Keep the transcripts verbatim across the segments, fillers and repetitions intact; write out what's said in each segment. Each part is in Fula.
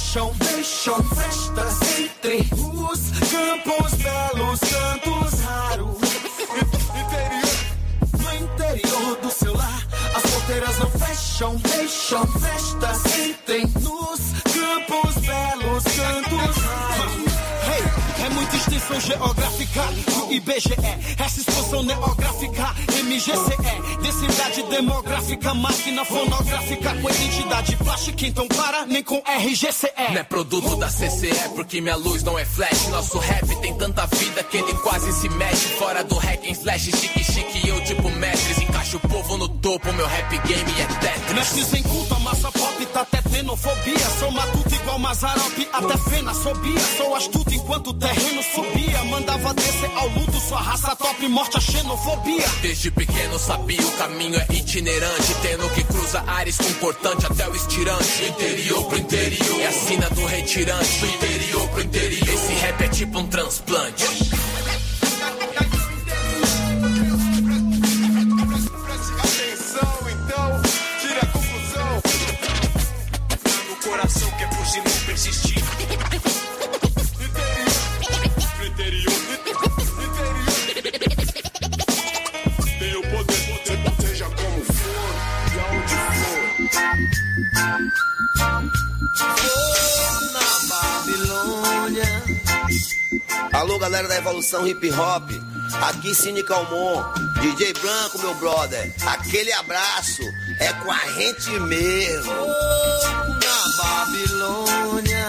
fecham, deixam festas entre os campos belos, cantos raros. No interior do seu lar, as porteiras não fecham, deixam festas entre nos campos belos, cantos raros. Hey, é muita extensão geográfica do I B G E, essa expansão neográfica, M G C E, densidade demográfica, máquina fonográfica com identidade plástica, então para nem com R G C E. Não é produto da C C E, porque minha luz não é flash. Nosso rap tem tanta vida que ele quase se mexe. Fora do hack and slash, chique chique, eu tipo mestres. Encaixo o povo no topo, meu rap game é Tetris. Mestres em culto, a massa pop tá até xenofobia. Sou matuto igual Mazarope, até fenafobia. Sou astuto enquanto o terreno subia. Mandava descer ao luto, sua raça top, morte a xenofobia. Desde pequeno sabia o caminho é itinerante, tendo que cruza ares com cortante até o estirante. Interior pro interior, é a sina do retirante. Do interior pro interior, esse rap é tipo um transplante. Atenção, então, tira a conclusão. No coração que é por si não persistir. Interior, interior, tem o poder, seja como for e aonde Oh, na Babilônia. Alô, galera da Evolução Hip Hop, aqui Cine Calmon, D J Blanco, meu brother, aquele abraço, é com a gente mesmo. Oh, na Babilônia.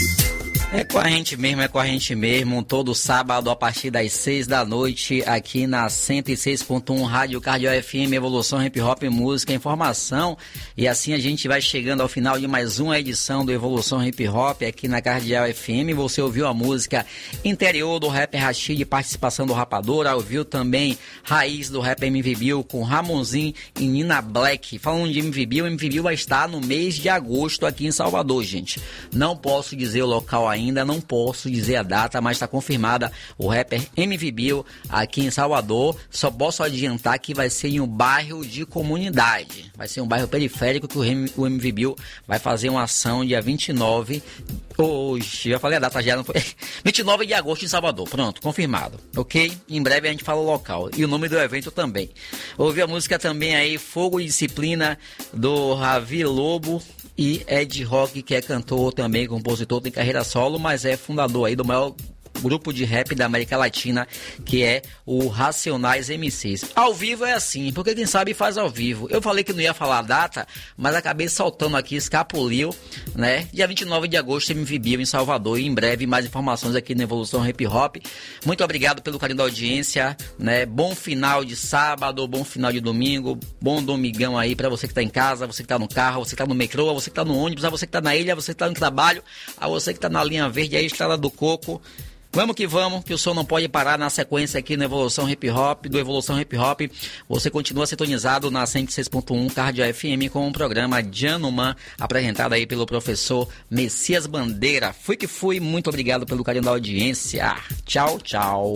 É com a gente mesmo, é com a gente mesmo, todo sábado a partir das seis da noite, aqui na cento e seis ponto um Rádio Cardeal F M, Evolução Hip Hop, Música, Informação. E assim a gente vai chegando ao final de mais uma edição do Evolução Hip Hop aqui na Cardeal F M. Você ouviu a música Interior do rapper Rashid, participação do Rapadura, ouviu também Raiz do rapper M V Bill com Ramonzinho e Nina Black. Falando de M V Bill, M V Bill vai estar no mês de agosto aqui em Salvador, gente. Não posso dizer o local ainda. Ainda não posso dizer a data, mas está confirmada o rapper M V Bill aqui em Salvador. Só posso adiantar que vai ser em um bairro de comunidade. Vai ser um bairro periférico que o M V Bill vai fazer uma ação dia vinte e nove. Hoje, já falei a data já, não foi? vinte e nove de agosto em Salvador. Pronto, confirmado. Ok? Em breve a gente fala o local e o nome do evento também. Ouvi a música também aí, Fogo e Disciplina, do Ravi Lobo. E Ed Rock, que é cantor também, compositor, tem carreira solo, mas é fundador aí do maior grupo de rap da América Latina, que é o Racionais M Cs. Ao vivo é assim, porque quem sabe faz ao vivo. Eu falei que não ia falar a data, mas acabei soltando aqui, escapuliu, né? Dia vinte e nove de agosto, M V Bill em Salvador, e em breve mais informações aqui na Evolução Hip Hop. Muito obrigado pelo carinho da audiência, né? Bom final de sábado, bom final de domingo, bom domingão aí pra você que tá em casa, você que tá no carro, você que tá no metrô, você que tá no ônibus, a você que tá na ilha, você que tá no trabalho, a você que tá na linha verde, aí Estrada do Coco. Vamos que vamos, que o som não pode parar. Na sequência aqui no Evolução Hip Hop, do Evolução Hip Hop, você continua sintonizado na cento e seis ponto um Cardeal F M com o programa Januman, apresentado aí pelo professor Messias Bandeira. Fui que fui, muito obrigado pelo carinho da audiência. Tchau, tchau.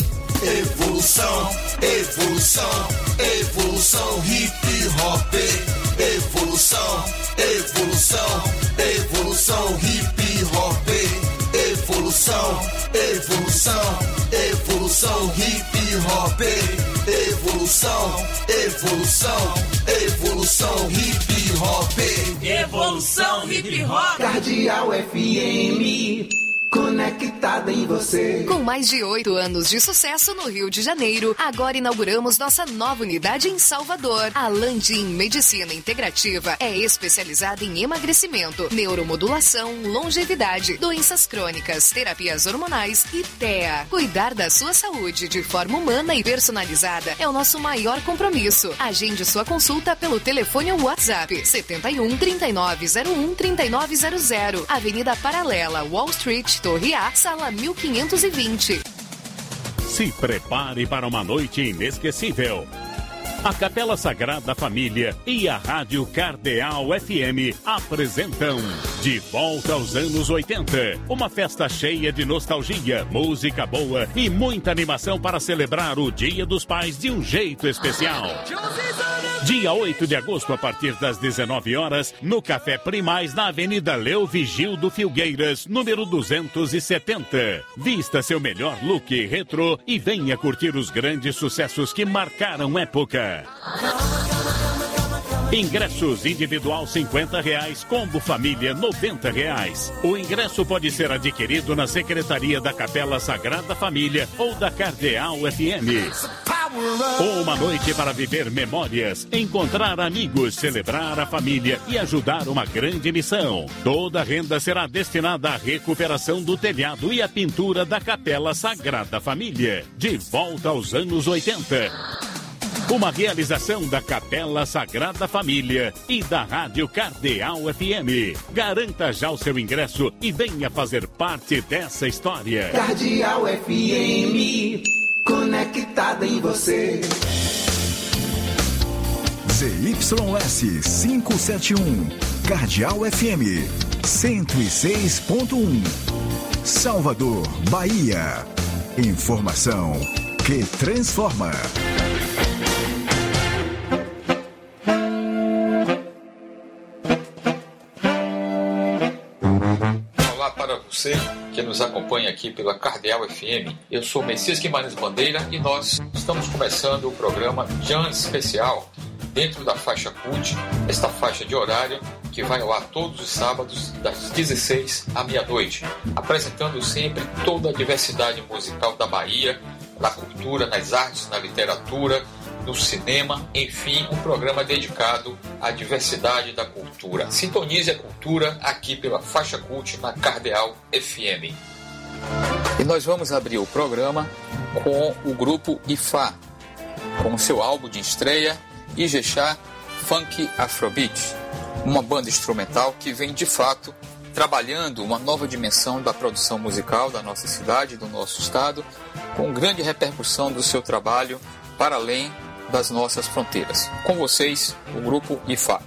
Evolução, evolução, evolução hip hop. Evolução, evolução, evolução hip hop. Evolução, evolução, evolução hip hop. Evolução, evolução, evolução hip hop. Evolução hip hop. Cardeal F M. Conectada em você. Com mais de oito anos de sucesso no Rio de Janeiro, agora inauguramos nossa nova unidade em Salvador. A Landim Medicina Integrativa é especializada em emagrecimento, neuromodulação, longevidade, doenças crônicas, terapias hormonais e T E A. Cuidar da sua saúde de forma humana e personalizada é o nosso maior compromisso. Agende sua consulta pelo telefone ou WhatsApp setenta e um, trinta e nove zero um, trinta e nove zero zero, Avenida Paralela, Wall Street, Torre A, sala mil quinhentos e vinte. Se prepare para uma noite inesquecível. A Capela Sagrada Família e a Rádio Cardeal F M apresentam De volta aos anos oitenta. Uma festa cheia de nostalgia, música boa e muita animação para celebrar o Dia dos Pais de um jeito especial. Dia oito de agosto, a partir das dezenove horas, no Café Primaz, na Avenida Leo Vigildo Filgueiras, número duzentos e setenta. Vista seu melhor look retrô e venha curtir os grandes sucessos que marcaram época. Ingressos individual cinquenta reais, combo família noventa reais. O ingresso pode ser adquirido na Secretaria da Capela Sagrada Família ou da Cardeal F M. Uma noite para viver memórias, encontrar amigos, celebrar a família e ajudar uma grande missão. Toda a renda será destinada à recuperação do telhado e à pintura da Capela Sagrada Família. De volta aos anos oitenta. Uma realização da Capela Sagrada Família e da Rádio Cardeal F M. Garanta já o seu ingresso e venha fazer parte dessa história. Cardeal F M, conectada em você. Z Y S quinhentos e setenta e um, Cardeal F M, cento e seis ponto um. Salvador, Bahia. Informação que transforma. Você que nos acompanha aqui pela Cardeal F M, eu sou Messias Guimarães Bandeira e nós estamos começando o programa Jam Especial dentro da faixa Cult, esta faixa de horário que vai ao ar todos os sábados das dezesseis à meia-noite, apresentando sempre toda a diversidade musical da Bahia, na cultura, nas artes, na literatura, no cinema, enfim, um programa dedicado à diversidade da cultura. Sintonize a cultura aqui pela faixa Cult na Cardeal F M. E nós vamos abrir o programa com o grupo Ifá, com seu álbum de estreia, Ijexá Funk Afrobeat, uma banda instrumental que vem de fato trabalhando uma nova dimensão da produção musical da nossa cidade, do nosso estado, com grande repercussão do seu trabalho para além das nossas fronteiras. Com vocês, o grupo Ifá.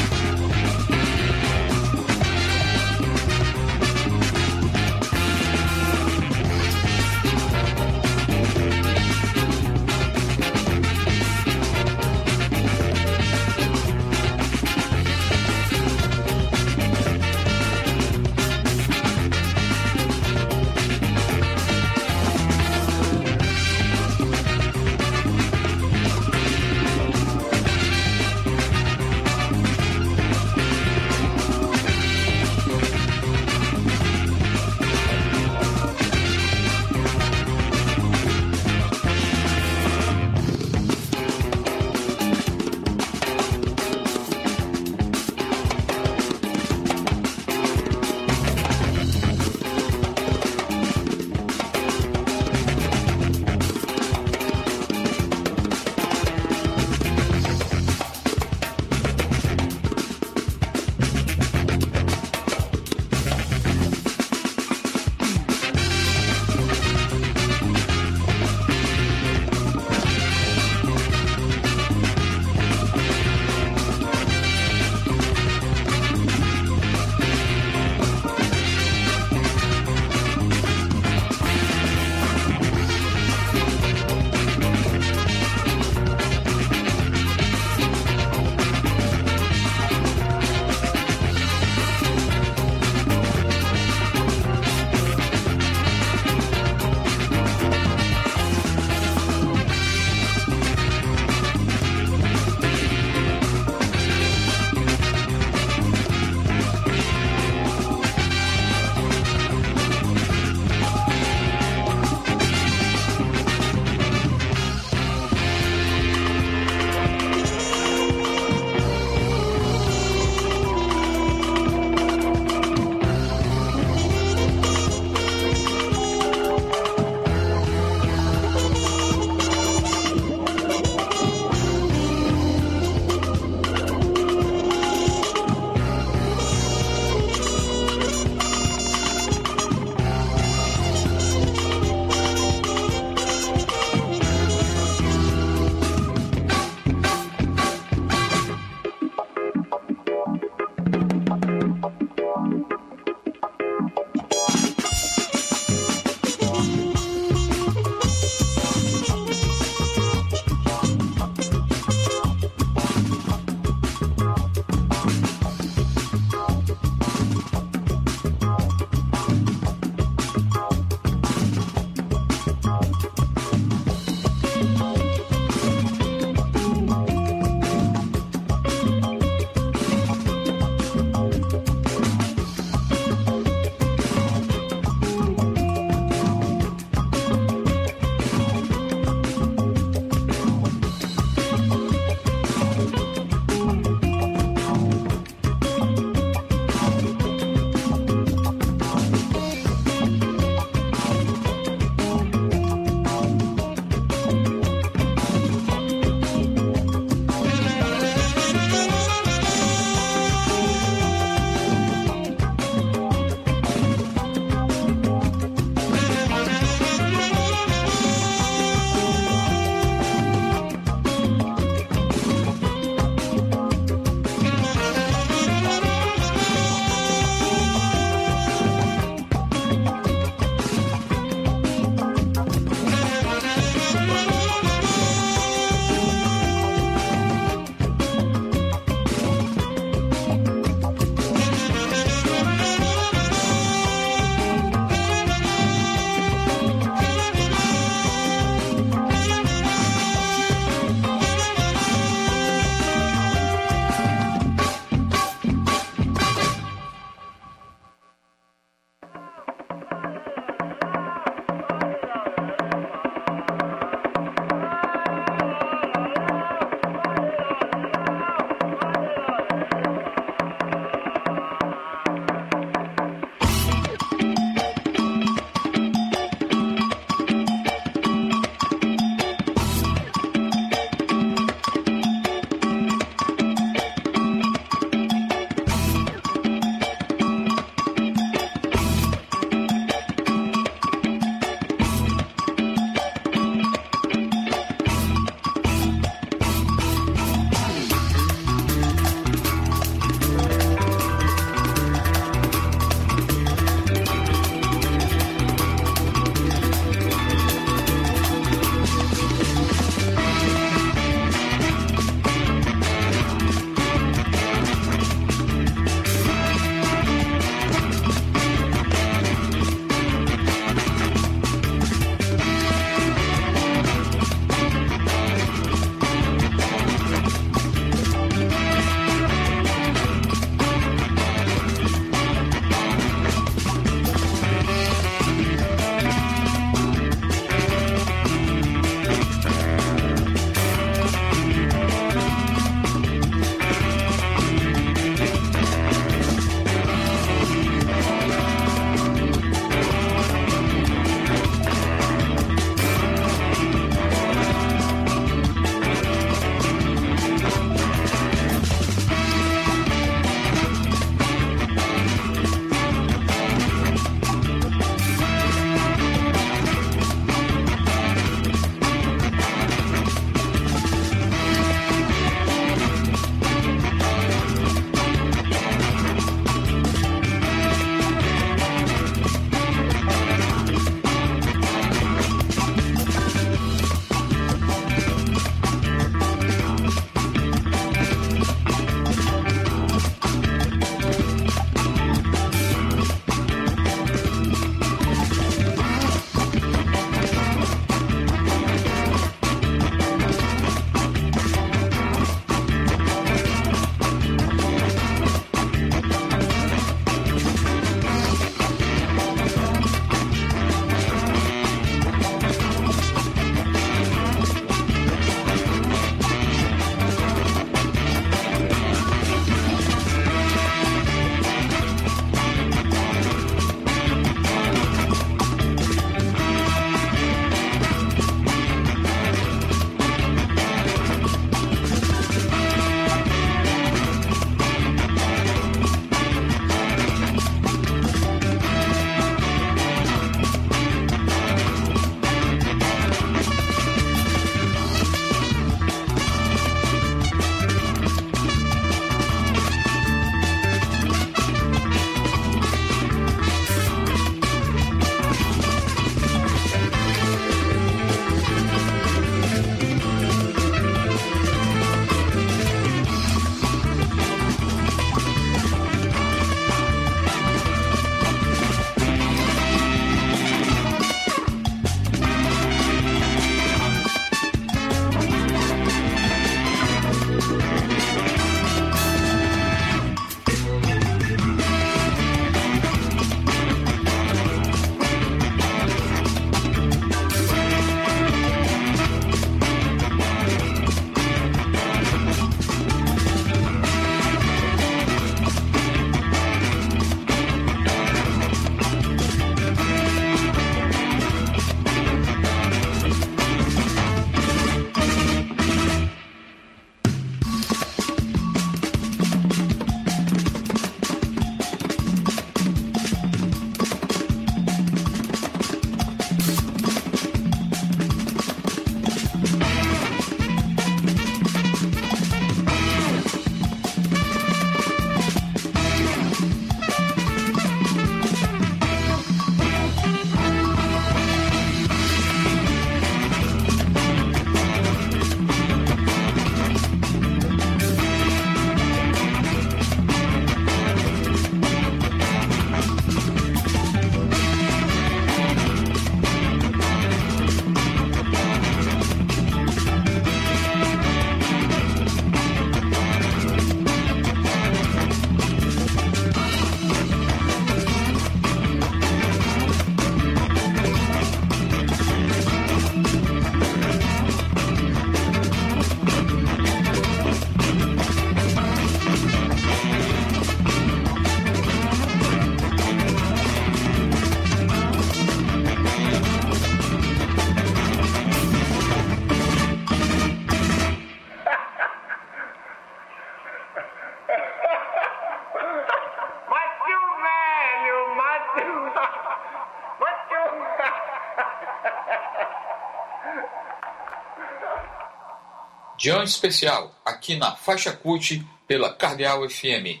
Jam Especial, aqui na Faixa Cult, pela Cardeal F M.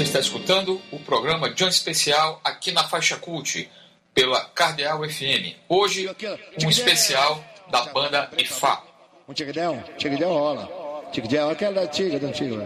Você está escutando o programa Jam Especial aqui na Faixa Cult, pela Cardeal F M. Hoje, um especial da banda Ifá. Um tigridão, tigridão rola. Tigridão, aquela tigra do tigre.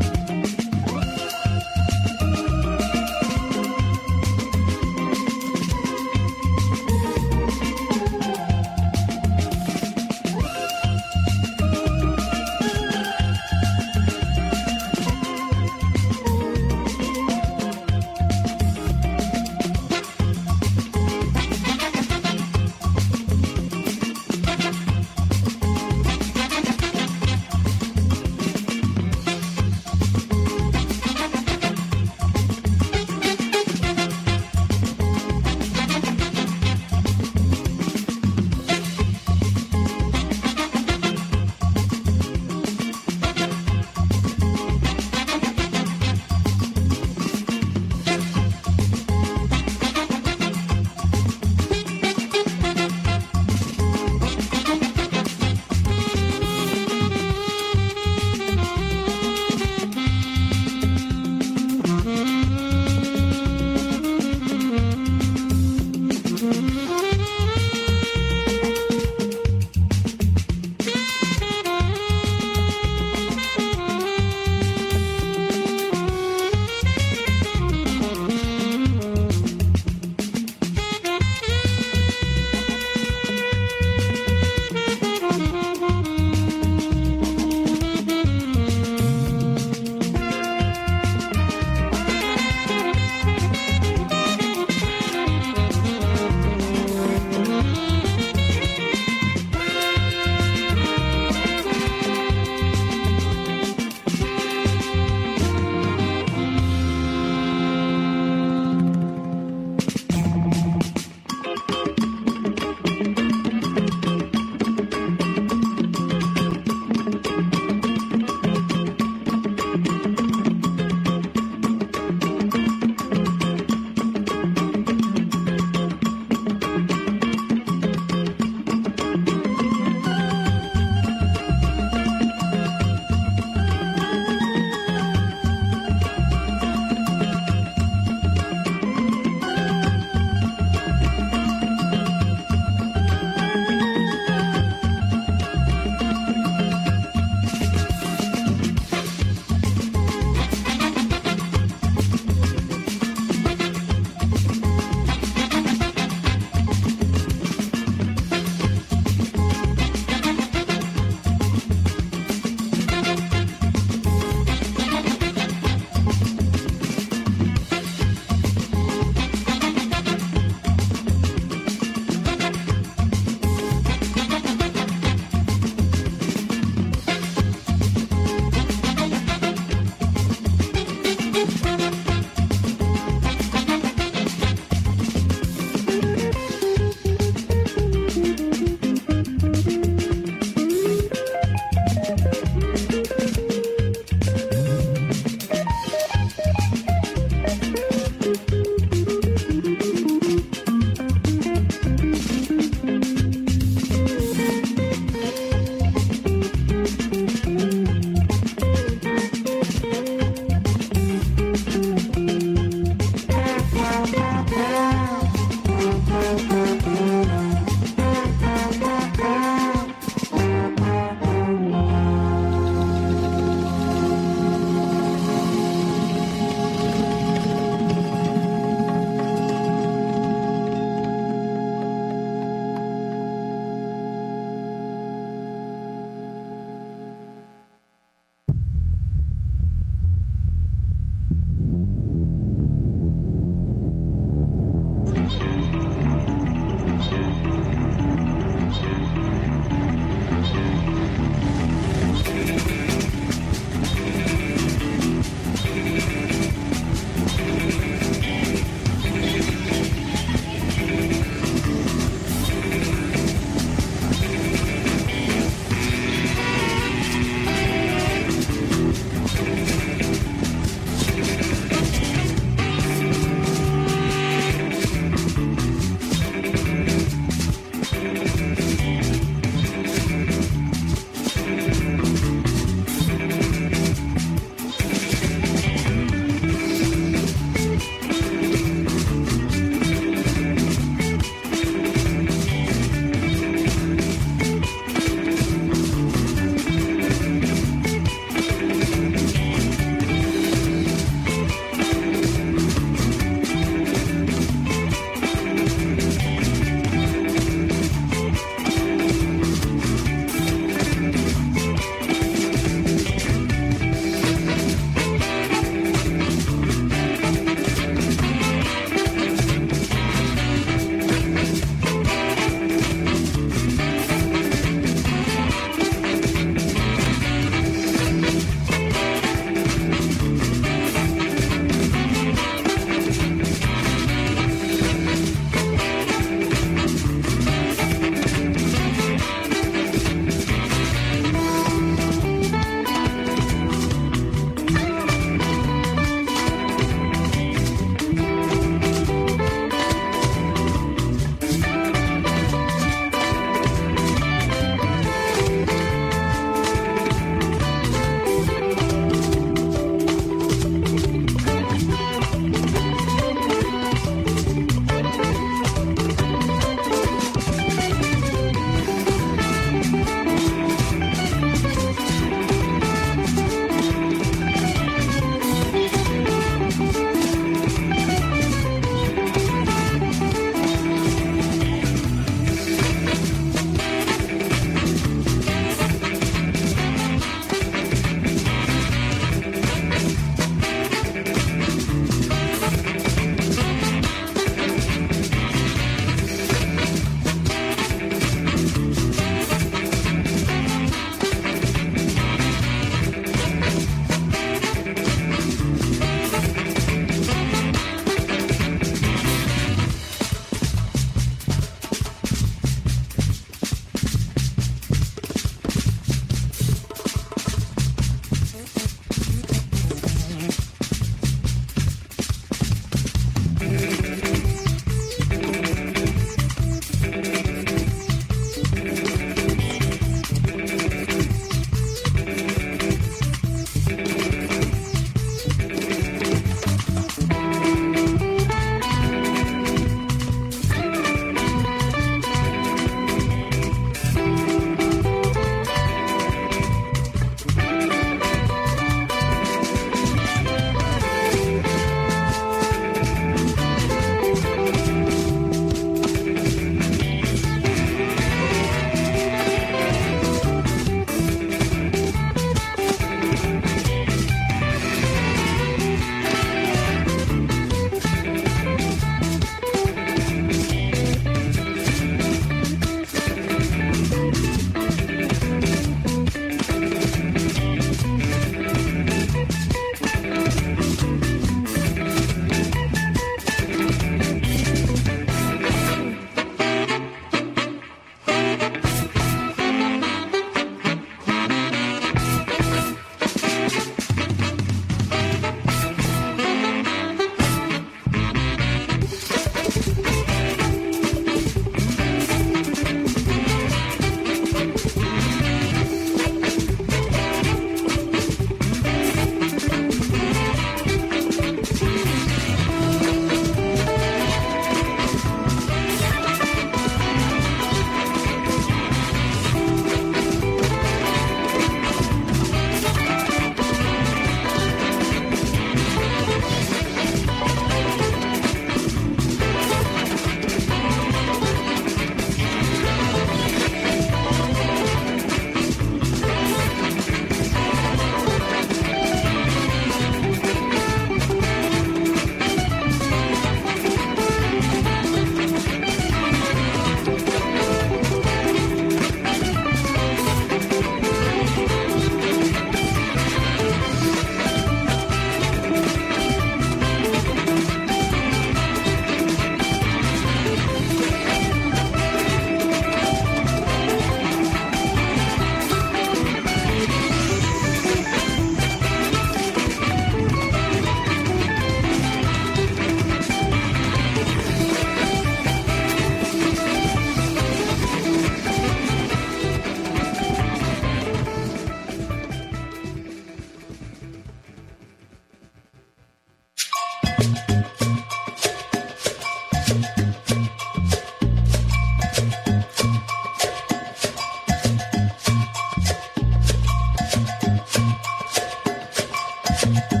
Thank